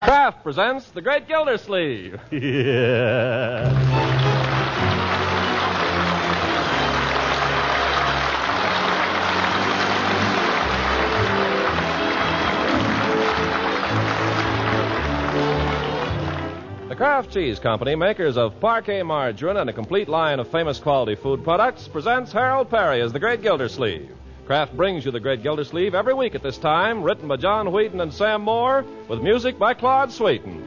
Kraft presents The Great Gildersleeve. Yeah. The Kraft Cheese Company, makers of Parquet margarine and a complete line of famous quality food products, presents Harold Perry as The Great Gildersleeve. Kraft brings you The Great Gildersleeve every week at this time, written by John Wheaton and Sam Moore, with music by Claude Sweeten.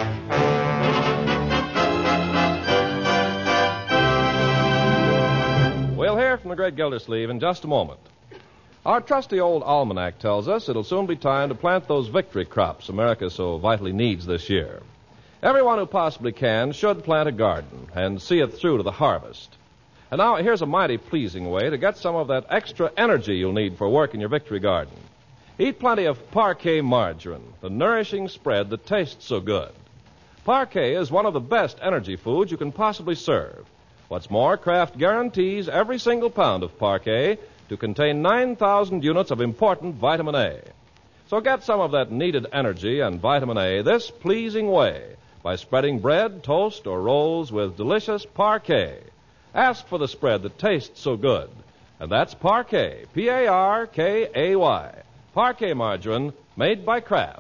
We'll hear from The Great Gildersleeve in just a moment. Our trusty old almanac tells us it'll soon be time to plant those victory crops America so vitally needs this year. Everyone who possibly can should plant a garden and see it through to the harvest. And now here's a mighty pleasing way to get some of that extra energy you'll need for work in your victory garden. Eat plenty of Parquet margarine, the nourishing spread that tastes so good. Parquet is one of the best energy foods you can possibly serve. What's more, Kraft guarantees every single pound of Parquet to contain 9,000 units of important vitamin A. So get some of that needed energy and vitamin A this pleasing way by spreading bread, toast, or rolls with delicious Parquet. Ask for the spread that tastes so good. And that's Parquet, P-A-R-K-A-Y. Parquet margarine made by Kraft.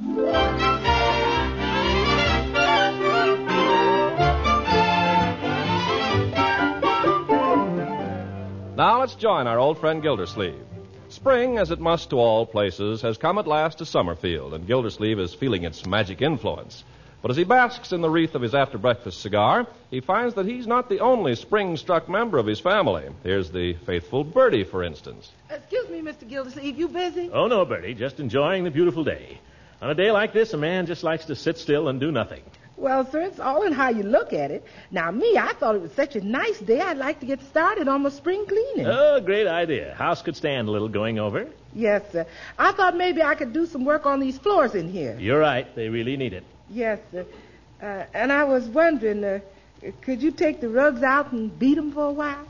Now let's join our old friend Gildersleeve. Spring, as it must to all places, has come at last to Summerfield, and Gildersleeve is feeling its magic influence. But as he basks in the wreath of his after-breakfast cigar, he finds that he's not the only spring-struck member of his family. Here's the faithful Bertie, for instance. Excuse me, Mr. Gildersleeve, you busy? Oh, no, Bertie, just enjoying the beautiful day. On a day like this, a man just likes to sit still and do nothing. Well, sir, it's all in how you look at it. Now, me, I thought it was such a nice day, I'd like to get started on my spring cleaning. Oh, great idea. House could stand a little going over. Yes, sir. I thought maybe I could do some work on these floors in here. You're right. They really need it. Yes, sir. And I was wondering, could you take the rugs out and beat them for a while?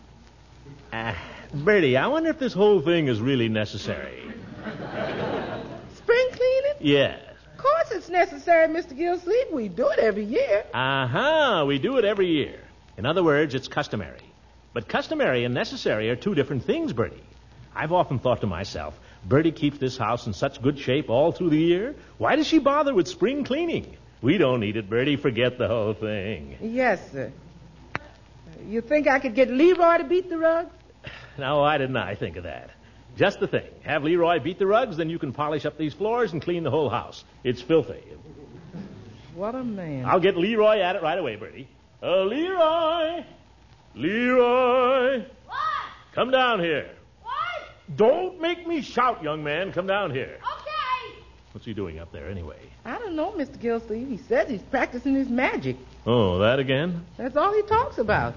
Bertie, I wonder if this whole thing is really necessary. Spring cleaning? Yes. Of course it's necessary, Mr. Gildersleeve. We do it every year. We do it every year. In other words, it's customary. But customary and necessary are two different things, Bertie. I've often thought to myself, Bertie keeps this house in such good shape all through the year. Why does she bother with spring cleaning? We don't need it, Bertie. Forget the whole thing. Yes, sir. You think I could get Leroy to beat the rugs? Now, why didn't I think of that? Just the thing. Have Leroy beat the rugs, then you can polish up these floors and clean the whole house. It's filthy. What a man. I'll get Leroy at it right away, Bertie. Leroy! Leroy! What? Come down here. What? Don't make me shout, young man. Come down here. Okay. What's he doing up there anyway? I don't know, Mr. Gildersleeve. He says he's practicing his magic. Oh, that again? That's all he talks about.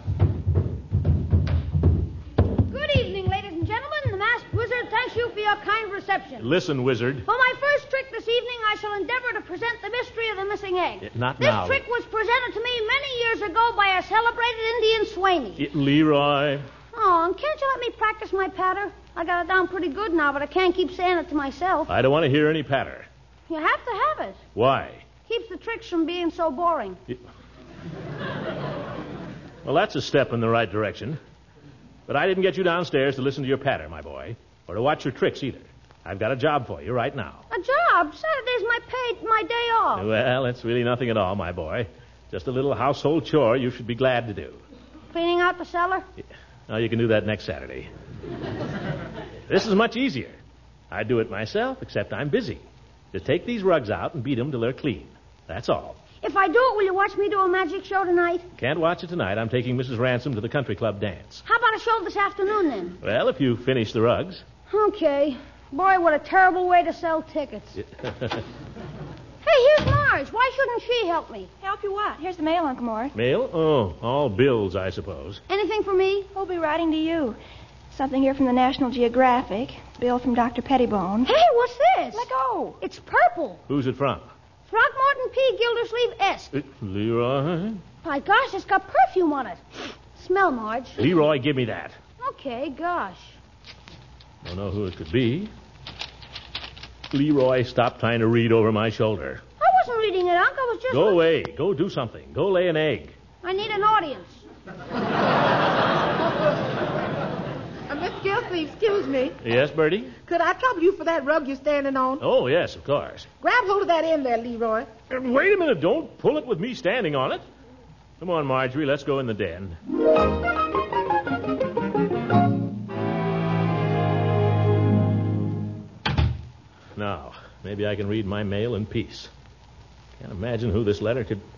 Good evening, ladies and gentlemen. The Masked Wizard thanks you for your kind reception. Listen, wizard. For my first trick this evening, I shall endeavor to present the mystery of the missing egg. Not this now. This trick was presented to me many years ago by a celebrated Indian Swaney. Leroy. Oh, and can't you let me practice my patter? I got it down pretty good now, but I can't keep saying it to myself. I don't want to hear any patter. You have to have it. Why? Keeps the tricks from being so boring. Well, that's a step in the right direction. But I didn't get you downstairs to listen to your patter, my boy, or to watch your tricks either. I've got a job for you right now. A job? Saturday's my day off. Well, it's really nothing at all, my boy. Just a little household chore you should be glad to do. Cleaning out the cellar? Now, you can do that next Saturday. This is much easier. I do it myself, except I'm busy. Just take these rugs out and beat them till they're clean. That's all. If I do it, will you watch me do a magic show tonight? Can't watch it tonight. I'm taking Mrs. Ransom to the country club dance. How about a show this afternoon, then? Well, if you finish the rugs. Okay. Boy, what a terrible way to sell tickets. Hey, here's Marge. Why shouldn't she help me? Help you what? Here's the mail, Uncle Mort. Mail? Oh, all bills, I suppose. Anything for me? We'll be writing to you. Something here from the National Geographic. Bill from Dr. Pettibone. Hey, what's this? Let go. It's purple. Who's it from? Throckmorton P. Gildersleeve S. Leroy? My gosh, it's got perfume on it. Smell, Marge. Leroy, give me that. Okay, gosh. Don't know who it could be. Leroy, stop trying to read over my shoulder. I wasn't reading it, Unc. I was just... Go away. Go do something. Go lay an egg. I need an audience. Miss Gilsleeve, excuse me. Yes, Bertie? Could I trouble you for that rug you're standing on? Oh, yes, of course. Grab hold of that end there, Leroy. Wait a minute. Don't pull it with me standing on it. Come on, Marjorie. Let's go in the den. Now, maybe I can read my mail in peace. Can't imagine who this letter could...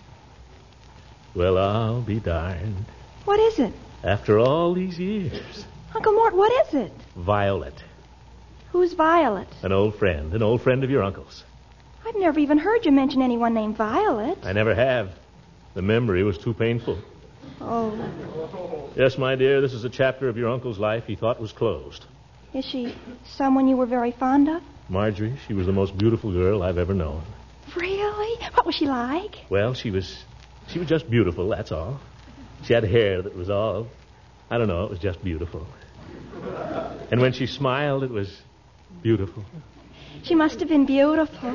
Well, I'll be darned. What is it? After all these years. Uncle Mort, what is it? Violet. Who's Violet? An old friend of your uncle's. I've never even heard you mention anyone named Violet. I never have. The memory was too painful. Oh. Yes, my dear, this is a chapter of your uncle's life he thought was closed. Is she someone you were very fond of? Marjorie, she was the most beautiful girl I've ever known. Really? What was she like? Well, she was just beautiful, that's all. She had hair that was all, I don't know, it was just beautiful. And when she smiled, it was beautiful. She must have been beautiful.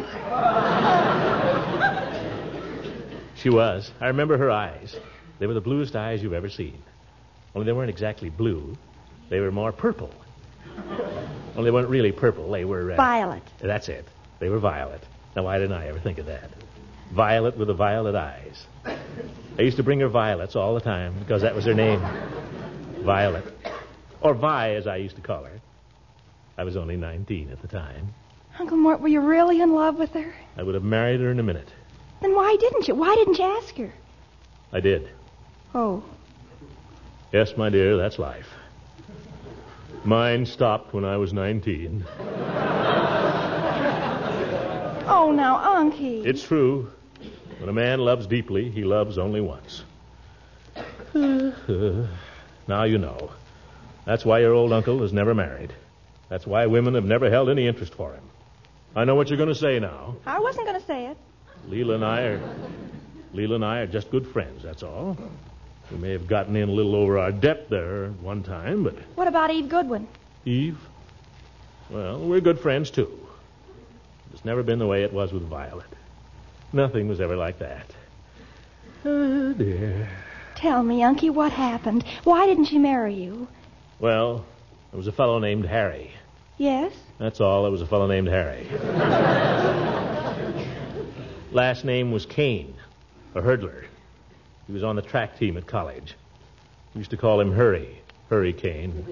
She was. I remember her eyes. They were the bluest eyes you've ever seen. Only they weren't exactly blue. They were more purple. Only they weren't really purple. They were... Violet. That's it. They were violet. Now, why didn't I ever think of that? Violet with the violet eyes. I used to bring her violets all the time because that was her name. Violet. Or Vi, as I used to call her. I was only 19 at the time. Uncle Mort, were you really in love with her? I would have married her in a minute. Then why didn't you? Why didn't you ask her? I did. Oh. Yes, my dear, that's life. Mine stopped when I was 19. Oh, now, Unky. It's true. When a man loves deeply, he loves only once. Now you know. That's why your old uncle is never married. That's why women have never held any interest for him. I know what you're going to say now. I wasn't going to say it. Leela and I are just good friends, that's all. We may have gotten in a little over our depth there one time, but... What about Eve Goodwin? Eve? Well, we're good friends, too. It's never been the way it was with Violet. Nothing was ever like that. Oh, dear. Tell me, Unky, what happened? Why didn't she marry you? Well, there was a fellow named Harry. Yes? That's all. There was a fellow named Harry. Last name was Kane, a hurdler. He was on the track team at college. We used to call him Hurry Kane.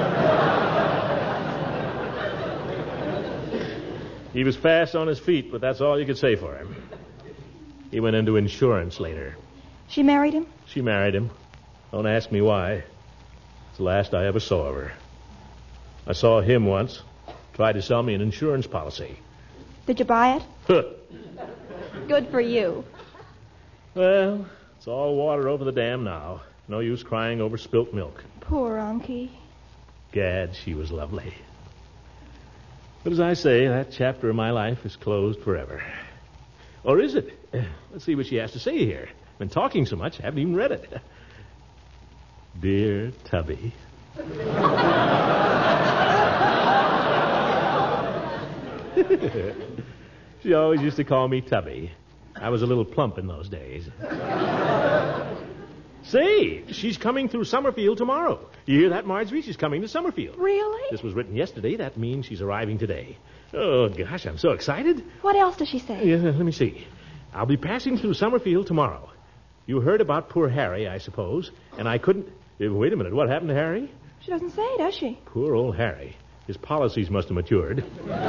He was fast on his feet, but that's all you could say for him. He went into insurance later. She married him? She married him. Don't ask me why. It's the last I ever saw of her. I saw him once. Tried to sell me an insurance policy. Did you buy it? Huh. Good for you. Well, it's all water over the dam now. No use crying over spilt milk. Poor Unky. Gad, she was lovely. But as I say, that chapter of my life is closed forever. Or is it? Let's see what she has to say here. I've been talking so much, I haven't even read it. Dear Tubby. She always used to call me Tubby. I was a little plump in those days. Say, she's coming through Summerfield tomorrow. You hear that, Marjorie? She's coming to Summerfield. Really? This was written yesterday. That means she's arriving today. Oh, gosh, I'm so excited. What else does she say? Yeah, let me see. I'll be passing through Summerfield tomorrow. You heard about poor Harry, I suppose, and I couldn't... Wait a minute, what happened to Harry? She doesn't say, does she? Poor old Harry. His policies must have matured.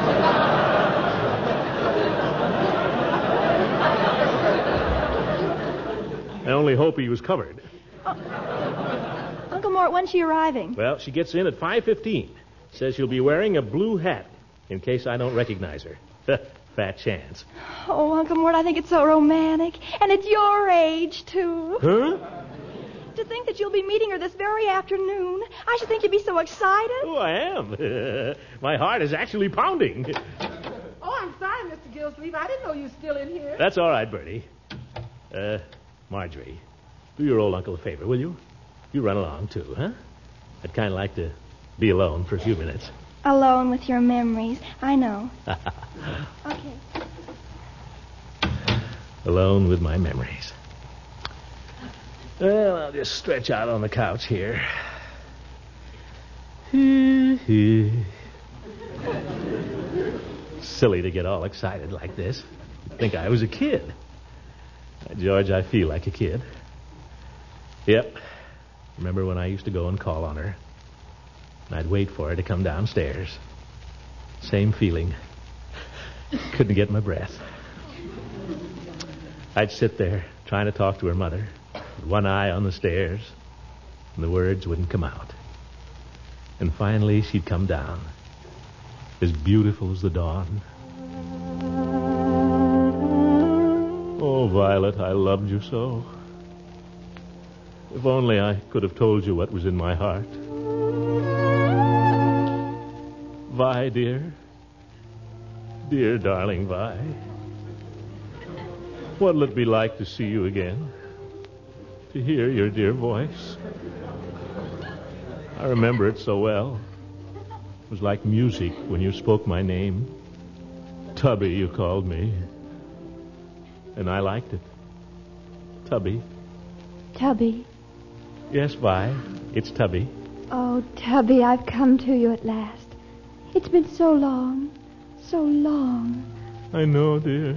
I only hope he was covered. Uncle Mort, when's she arriving? Well, she gets in at 5:15. Says she'll be wearing a blue hat in case I don't recognize her. Fat chance. Oh, Uncle Mort, I think it's so romantic. And it's your age, too. Huh? To think that you'll be meeting her this very afternoon. I should think you'd be so excited. Oh, I am. My heart is actually pounding. Oh, I'm sorry, Mr. Gilsleeve. I didn't know you were still in here. That's all right, Bertie. Marjorie, do your old uncle a favor, will you? You run along, too, huh? I'd kind of like to be alone for a few minutes. Alone with your memories. I know. Okay. Alone with my memories. Well, I'll just stretch out on the couch here. Silly to get all excited like this. Think I was a kid. George, I feel like a kid. Yep. Remember when I used to go and call on her? And I'd wait for her to come downstairs. Same feeling. Couldn't get my breath. I'd sit there trying to talk to her mother, with one eye on the stairs, and the words wouldn't come out. And finally she'd come down, as beautiful as the dawn. Oh, Violet, I loved you so. If only I could have told you what was in my heart. Vi, dear. Dear, darling Vi. What'll it be like to see you again? To hear your dear voice? I remember it so well. It was like music when you spoke my name. Tubby, you called me. And I liked it. Tubby. Tubby. Yes, Vi. It's Tubby. Oh, Tubby, I've come to you at last. It's been so long. So long. I know, dear.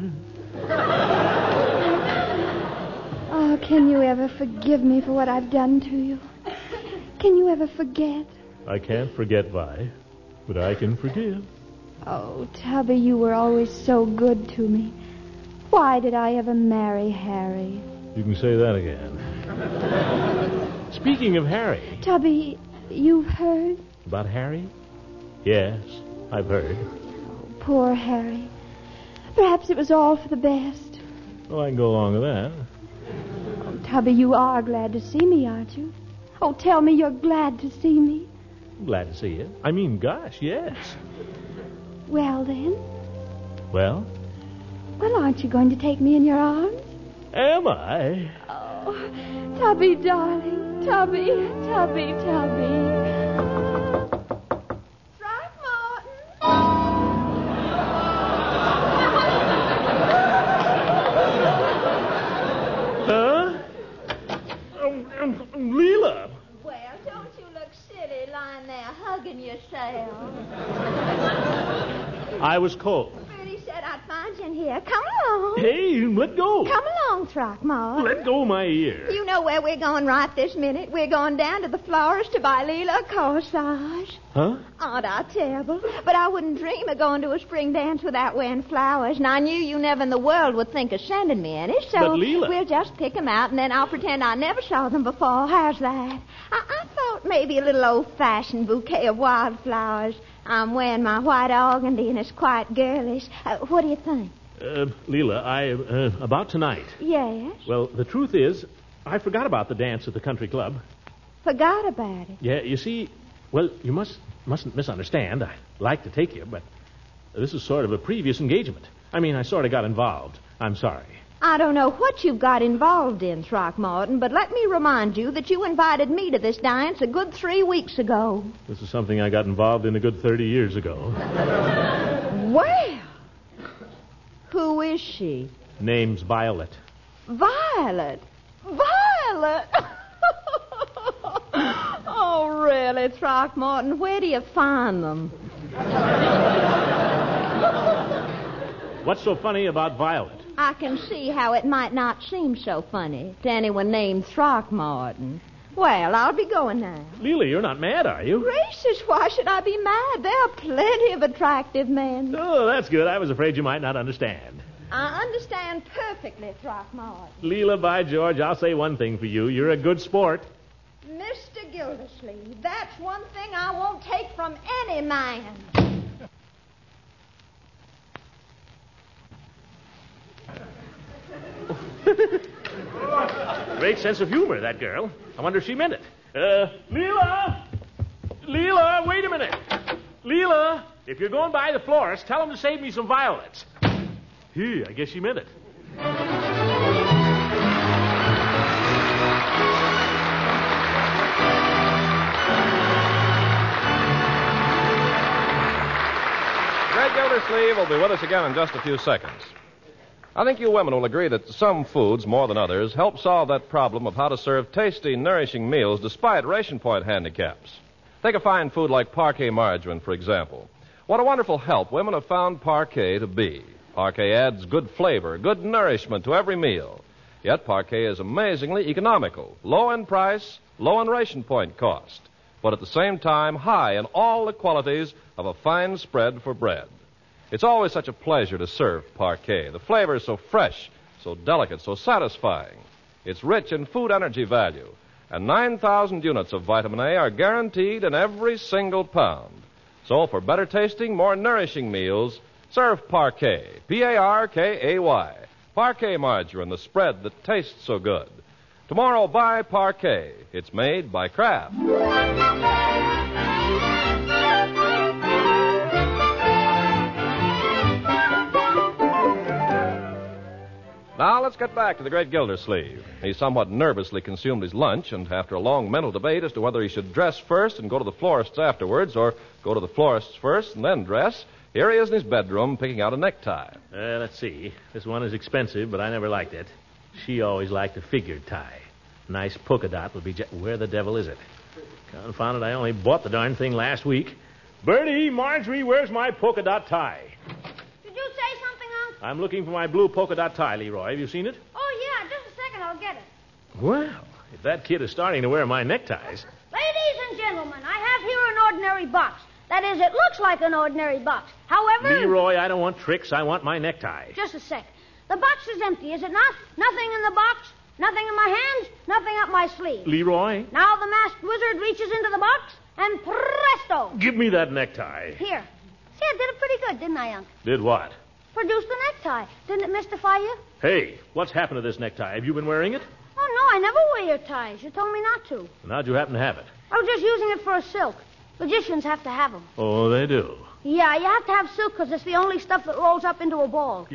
Oh, can you ever forgive me for what I've done to you? Can you ever forget? I can't forget, Vi, but I can forgive. Oh, Tubby, you were always so good to me. Why did I ever marry Harry? You can say that again. Speaking of Harry... Tubby, you've heard? About Harry? Yes, I've heard. Oh, poor Harry. Perhaps it was all for the best. Well, I can go along with that. Oh, Tubby, you are glad to see me, aren't you? Oh, tell me you're glad to see me. I'm glad to see you. I mean, gosh, yes. Well, then. Well? Well, aren't you going to take me in your arms? Am I? Oh, Tubby, darling. Tubby, Tubby, Tubby. Throckmorton! Huh? Leela! Well, don't you look silly lying there hugging yourself. I was cold. Bertie said I'd find you in here. Come along. Hey, let go. Come along, Throckmorton. Let go of my ear. You know where we're going right this minute. We're going down to the florist to buy Leela a corsage. Huh? Aren't I terrible? But I wouldn't dream of going to a spring dance without wearing flowers, and I knew you never in the world would think of sending me any, so But, Leela... we'll just pick them out, and then I'll pretend I never saw them before. How's that? I thought maybe a little old-fashioned bouquet of wildflowers. I'm wearing my white organdy, and it's quite girlish. What do you think? Leela, about tonight. Yes? Well, the truth is, I forgot about the dance at the country club. Forgot about it. Yeah, you see, well, you mustn't misunderstand. I'd like to take you, but this is sort of a previous engagement. I mean, I sort of got involved. I'm sorry. I don't know what you got involved in, Throckmorton, but let me remind you that you invited me to this dance a good 3 weeks ago. This is something I got involved in a good 30 years ago. Well, who is she? Name's Violet. Violet? Violet? Oh, really, Throckmorton, where do you find them? What's so funny about Violet? I can see how it might not seem so funny to anyone named Throckmorton. Well, I'll be going now. Leela, you're not mad, are you? Gracious, why should I be mad? There are plenty of attractive men. Oh, that's good. I was afraid you might not understand. I understand perfectly, Throckmorton. Leela, by George, I'll say one thing for you. You're a good sport. Mr. Gildersleeve, that's one thing I won't take from any man. Great sense of humor, that girl. I wonder if she meant it. Leela! Leela, wait a minute. Leela, if you're going by the florist, tell him to save me some violets. I guess she meant it. Greg Gildersleeve will be with us again in just a few seconds. I think you women will agree that some foods, more than others, help solve that problem of how to serve tasty, nourishing meals despite ration point handicaps. Take a fine food like Parquet margarine, for example. What a wonderful help women have found Parquet to be. Parquet adds good flavor, good nourishment to every meal. Yet Parquet is amazingly economical, low in price, low in ration point cost, but at the same time high in all the qualities of a fine spread for bread. It's always such a pleasure to serve Parquet. The flavor is so fresh, so delicate, so satisfying. It's rich in food energy value, and 9,000 units of vitamin A are guaranteed in every single pound. So for better tasting, more nourishing meals, serve Parquet, P-A-R-K-A-Y. Parquet margarine, the spread that tastes so good. Tomorrow, buy Parquet. It's made by Kraft. Now, let's get back to the great Gildersleeve. He somewhat nervously consumed his lunch, and after a long mental debate as to whether he should dress first and go to the florist's afterwards, or go to the florist's first and then dress, here he is in his bedroom picking out a necktie. Let's see. This one is expensive, but I never liked it. She always liked a figured tie. Nice polka dot would be where the devil is it? Confound it, I only bought the darn thing last week. Bertie, Marjorie, where's my polka dot tie? Did you say something, Unc? I'm looking for my blue polka dot tie, Leroy. Have you seen it? Oh, yeah, just a second, I'll get it. Well, if that kid is starting to wear my neckties... Ladies and gentlemen, I have here an ordinary box. That is, it looks like an ordinary box. However... Leroy, I don't want tricks. I want my necktie. Just a sec. The box is empty, is it not? Nothing in the box, nothing in my hands, nothing up my sleeve. Leroy? Now the masked wizard reaches into the box, and presto! Give me that necktie. Here. See, I did it pretty good, didn't I, Unc? Did what? Produced the necktie. Didn't it mystify you? Hey, what's happened to this necktie? Have you been wearing it? Oh, no, I never wear your ties. You told me not to. And how'd you happen to have it? I was just using it for a silk. Magicians have to have them. Oh, they do. Yeah, you have to have silk because it's the only stuff that rolls up into a ball.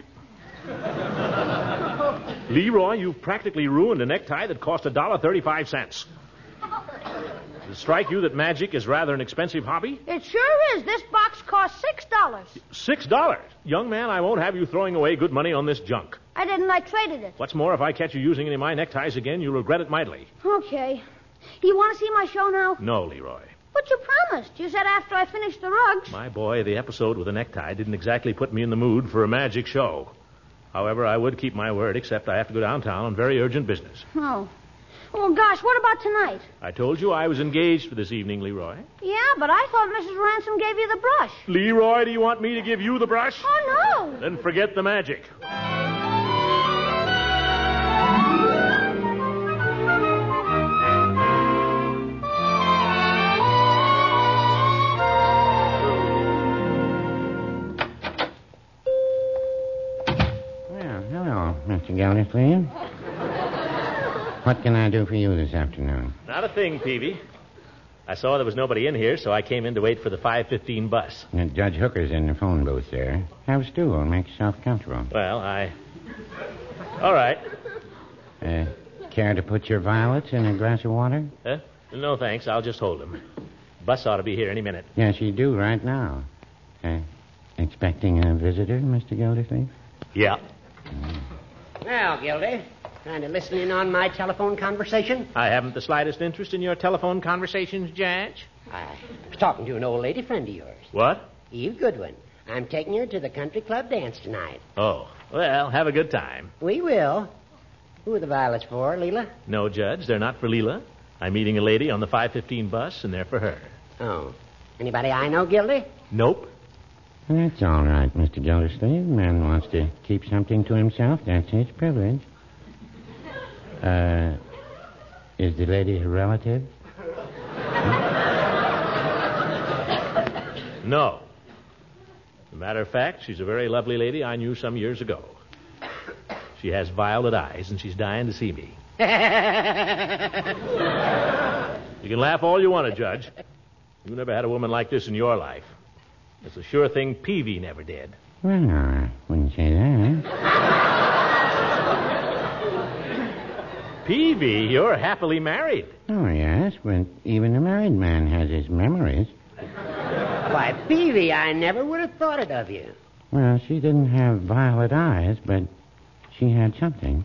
Leroy, you've practically ruined a necktie that cost $1.35. Does it strike you that magic is rather an expensive hobby? It sure is. This box costs $6. $6? Young man, I won't have you throwing away good money on this junk. I didn't. I traded it. What's more, if I catch you using any of my neckties again, you'll regret it mightily. Okay. You want to see my show now? No, Leroy. But you promised. You said after I finished the rugs. My boy, the episode with the necktie didn't exactly put me in the mood for a magic show. However, I would keep my word, except I have to go downtown on very urgent business. Oh. Oh, gosh, what about tonight? I told you I was engaged for this evening, Leroy. Yeah, but I thought Mrs. Ransom gave you the brush. Leroy, do you want me to give you the brush? Oh, no. Then forget the magic. Well, hello, Mr. Gildersleeve. What can I do for you this afternoon? Not a thing, Peavy. I saw there was nobody in here, so I came in to wait for the 5:15 bus. Judge Hooker's in the phone booth there. Have a stool. Make yourself comfortable. Well, All right. Care to put your violets in a glass of water? No, thanks. I'll just hold them. Bus ought to be here any minute. Yes, you do right now. Expecting a visitor, Mr. Gildersleeve? Yeah. Well, Gildy, kind of listening on my telephone conversation? I haven't the slightest interest in your telephone conversations, Judge. I was talking to an old lady friend of yours. What? Eve Goodwin. I'm taking her to the country club dance tonight. Oh, well, have a good time. We will. Who are the violets for, Leela? No, Judge, they're not for Leela. I'm meeting a lady on the 5:15 bus, and they're for her. Oh. Anybody I know, Gildy? Nope. That's all right, Mr. Gildersleeve. Man wants to keep something to himself. That's his privilege. Is the lady a relative? No. As a matter of fact, she's a very lovely lady I knew some years ago. She has violet eyes, and she's dying to see me. You can laugh all you want to, Judge. You never had a woman like this in your life. It's a sure thing Peavy never did. Well, no, I wouldn't say that. Peavy, you're happily married. Oh, yes, but even a married man has his memories. Why, Peavy, I never would have thought it of you. Well, she didn't have violet eyes, but She had something.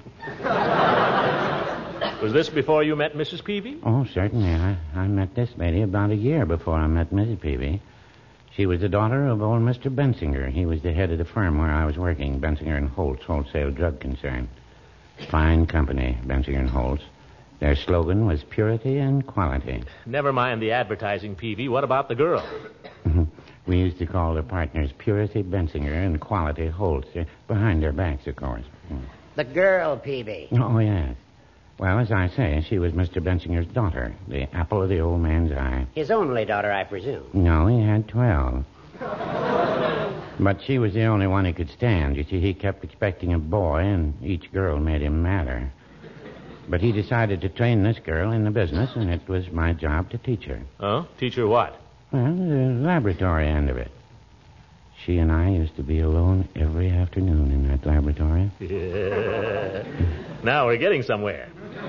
Was this before you met Mrs. Peavy? Oh, certainly. I met this lady about a year before I met Mrs. Peavy. She was the daughter of old Mr. Bensinger. He was the head of the firm where I was working, Bensinger and Holtz, wholesale drug concern. Fine company, Bensinger and Holtz. Their slogan was purity and quality. Never mind the advertising, Peavy. What about the girl? We used to call the partners Purity Bensinger and Quality Holtz. Behind their backs, of course. The girl, Peavy. Oh, yes. Well, as I say, she was Mr. Bensinger's daughter, the apple of the old man's eye. His only daughter, I presume. No, he had 12. But she was the only one he could stand. You see, he kept expecting a boy, and each girl made him madder. But he decided to train this girl in the business, and it was my job to teach her. Oh? Teach her what? Well, the laboratory end of it. She and I used to be alone every afternoon in that laboratory. Yeah. Now we're getting somewhere.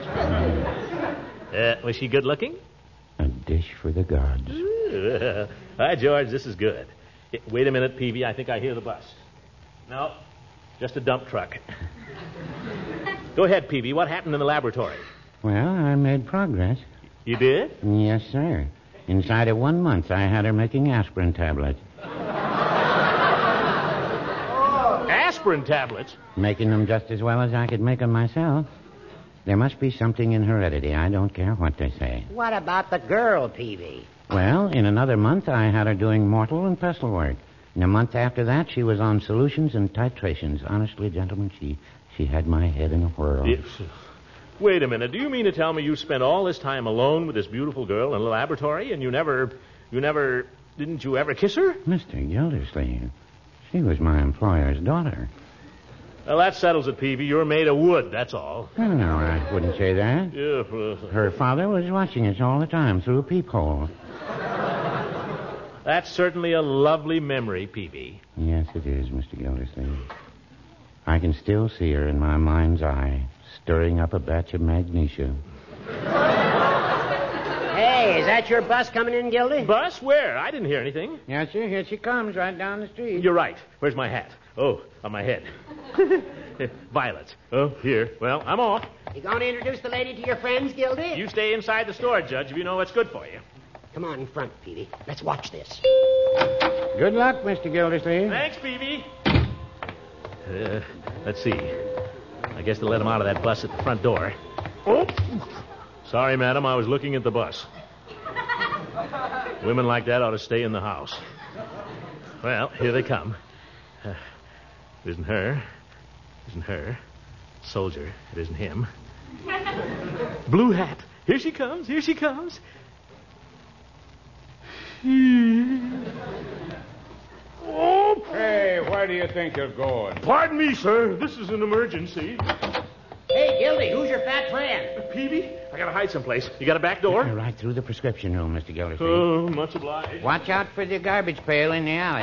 Was she good looking? A dish for the gods. Hi, George. This is good. Wait a minute, Peavy. I think I hear the bus. No, just a dump truck. Go ahead, Peavy. What happened in the laboratory? Well, I made progress. You did? Yes, sir. Inside of 1 month, I had her making aspirin tablets. Aspirin tablets? Making them just as well as I could make them myself. There must be something in heredity. I don't care what they say. What about the girl, Peavy? Well, in another month, I had her doing mortal and pestle work. In a month after that, she was on solutions and titrations. Honestly, gentlemen, she had my head in a whirl. Yes. Wait a minute. Do you mean to tell me you spent all this time alone with this beautiful girl in the laboratory and didn't you ever kiss her? Mr. Gildersleeve, she was my employer's daughter. Well, that settles it, Peavy. You're made of wood, that's all. No, I wouldn't say that. Yeah, Her father was watching us all the time through a peephole. That's certainly a lovely memory, Peavy. Yes, it is, Mr. Gildersleeve. I can still see her in my mind's eye, stirring up a batch of magnesia. Hey, is that your bus coming in, Gildy? Bus? Where? I didn't hear anything. Yes, sir. Here she comes, right down the street. You're right. Where's my hat? Oh, on my head. Violets. Oh, here. Well, I'm off. You going to introduce the lady to your friends, Gildy? You stay inside the store, Judge, if you know what's good for you. Come on in front, Peavy. Let's watch this. Good luck, Mr. Gildersleeve. Thanks, Peavy. Let's see. I guess they'll let him out of that bus at the front door. Oh! Sorry, madam, I was looking at the bus. Women like that ought to stay in the house. Well, here they come. It isn't her. It isn't her. Soldier. It isn't him. Blue hat. Here she comes. Here she comes. Oh! Hey, where do you think you're going? Pardon me, sir. This is an emergency. Hey, Gildy, who's your fat friend? Peavy, I gotta hide someplace. You got a back door? Right through the prescription room, Mr. Gildersleeve. Oh, much obliged. Watch out for the garbage pail in the alley.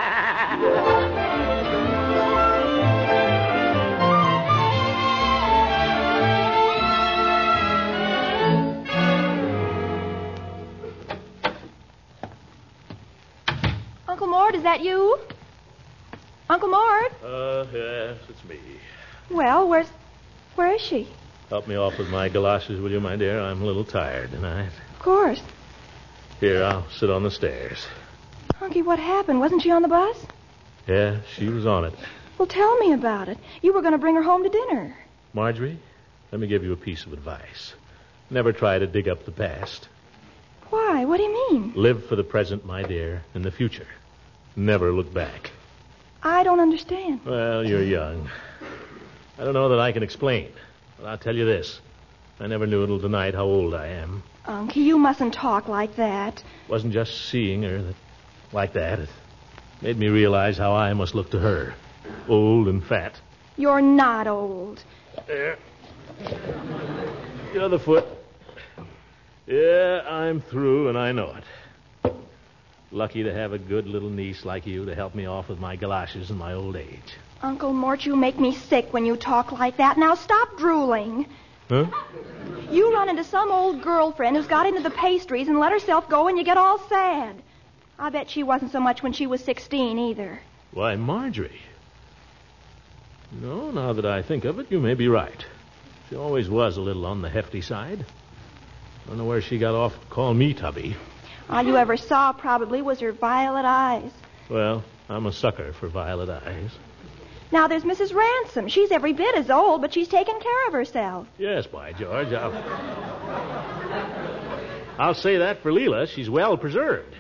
Uncle Mort, is that you? Uncle Mort? Yes, it's me. Well, where is she? Help me off with my galoshes, will you, my dear? I'm a little tired tonight. Of course. Here, I'll sit on the stairs. Unky, what happened? Wasn't she on the bus? Yeah, she was on it. Well, tell me about it. You were going to bring her home to dinner. Marjorie, let me give you a piece of advice. Never try to dig up the past. Why? What do you mean? Live for the present, my dear, and the future. Never look back. I don't understand. Well, you're young. I don't know that I can explain, but I'll tell you this. I never knew until tonight how old I am. Unky, you mustn't talk like that. It wasn't just seeing her like that. It made me realize how I must look to her. Old and fat. You're not old. There. The other foot. Yeah, I'm through, and I know it. Lucky to have a good little niece like you to help me off with my galoshes in my old age. Uncle Mort, you make me sick when you talk like that. Now stop drooling. Huh? You run into some old girlfriend who's got into the pastries and let herself go, and you get all sad. I bet she wasn't so much when she was 16 either. Why, Marjorie. No, now that I think of it, you may be right. She always was a little on the hefty side. Don't know where she got off to call me Tubby. All you ever saw probably was her violet eyes. Well, I'm a sucker for violet eyes. Now there's Mrs. Ransom. She's every bit as old, but she's taken care of herself. Yes, by George, I'll say that for Leela. She's well preserved.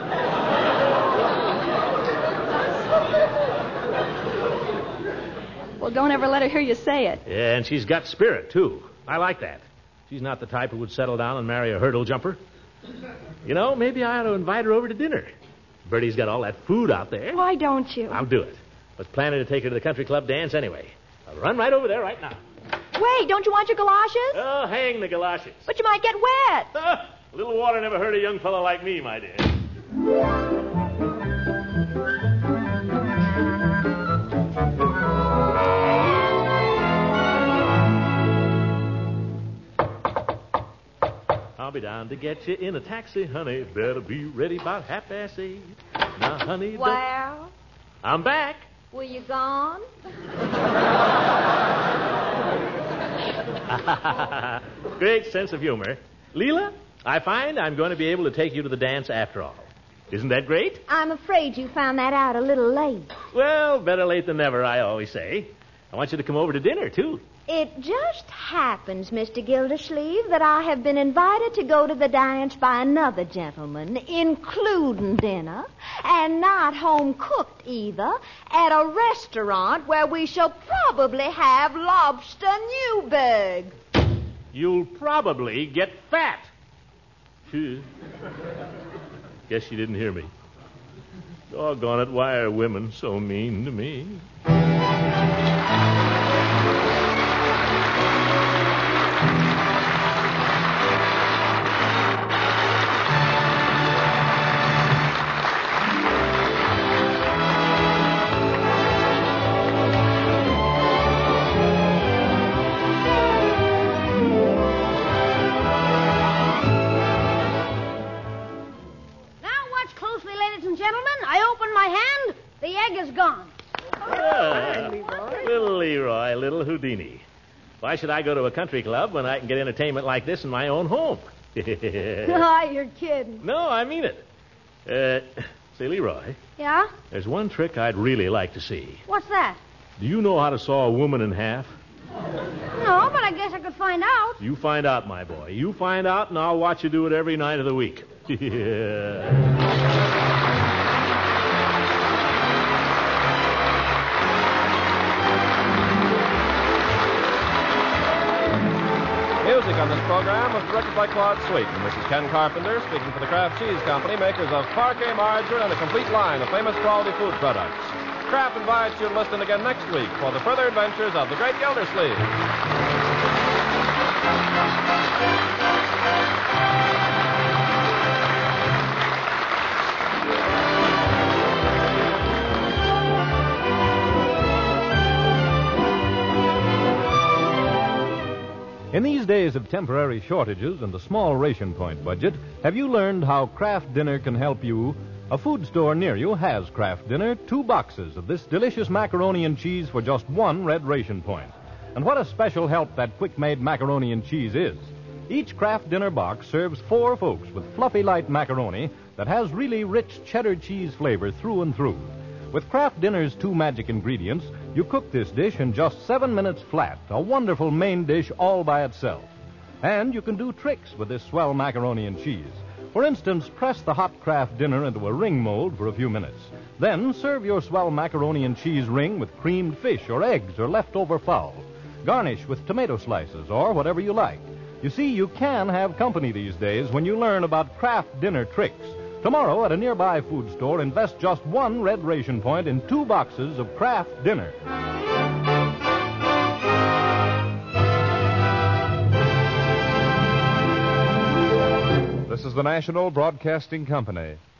Well, don't ever let her hear you say it. Yeah, and she's got spirit, too. I like that. She's not the type who would settle down and marry a hurdle jumper. You know, maybe I ought to invite her over to dinner. Bertie's got all that food out there. Why don't you? I'll do it. Was planning to take her to the country club dance anyway. I'll run right over there right now. Wait, don't you want your galoshes? Oh, hang the galoshes. But you might get wet. A little water never hurt a young fellow like me, my dear. I'll be down to get you in a taxi, honey. Better be ready about 8:30. Now, honey, Well, I'm back. were you gone? Great sense of humor. Leela, I find I'm going to be able to take you to the dance after all. Isn't that great? I'm afraid you found that out a little late. Well, better late than never, I always say. I want you to come over to dinner, too. It just happens, Mr. Gildersleeve, that I have been invited to go to the dance by another gentleman, including dinner, and not home-cooked either, at a restaurant where we shall probably have lobster Newburg. You'll probably get fat. Guess you didn't hear me. Doggone it, why are women so mean to me? Little Leroy, little Houdini. Why should I go to a country club when I can get entertainment like this in my own home? You're kidding. No, I mean it. Say, Leroy, Yeah? there's one trick I'd really like to see. What's that? Do you know how to saw a woman in half? No, but I guess I could find out. You find out, my boy. You find out, and I'll watch you do it every night of the week. Music on this program was directed by Claude Sweet, and this is Ken Carpenter speaking for the Kraft Cheese Company, makers of Parquet margarine and a complete line of famous quality food products. Kraft invites you to listen again next week for the further adventures of the Great Gildersleeve. In these days of temporary shortages and a small ration point budget, have you learned how Kraft Dinner can help you? A food store near you has Kraft Dinner, 2 boxes of this delicious macaroni and cheese for just 1 red ration point. And what a special help that quick-made macaroni and cheese is. Each Kraft Dinner box serves 4 folks with fluffy light macaroni that has really rich cheddar cheese flavor through and through. With Kraft Dinner's 2 magic ingredients, you cook this dish in just 7 minutes flat, a wonderful main dish all by itself. And you can do tricks with this swell macaroni and cheese. For instance, press the hot Kraft Dinner into a ring mold for a few minutes. Then serve your swell macaroni and cheese ring with creamed fish or eggs or leftover fowl. Garnish with tomato slices or whatever you like. You see, you can have company these days when you learn about Kraft Dinner tricks. Tomorrow, at a nearby food store, invest just 1 red ration point in 2 boxes of Kraft Dinner. This is the National Broadcasting Company.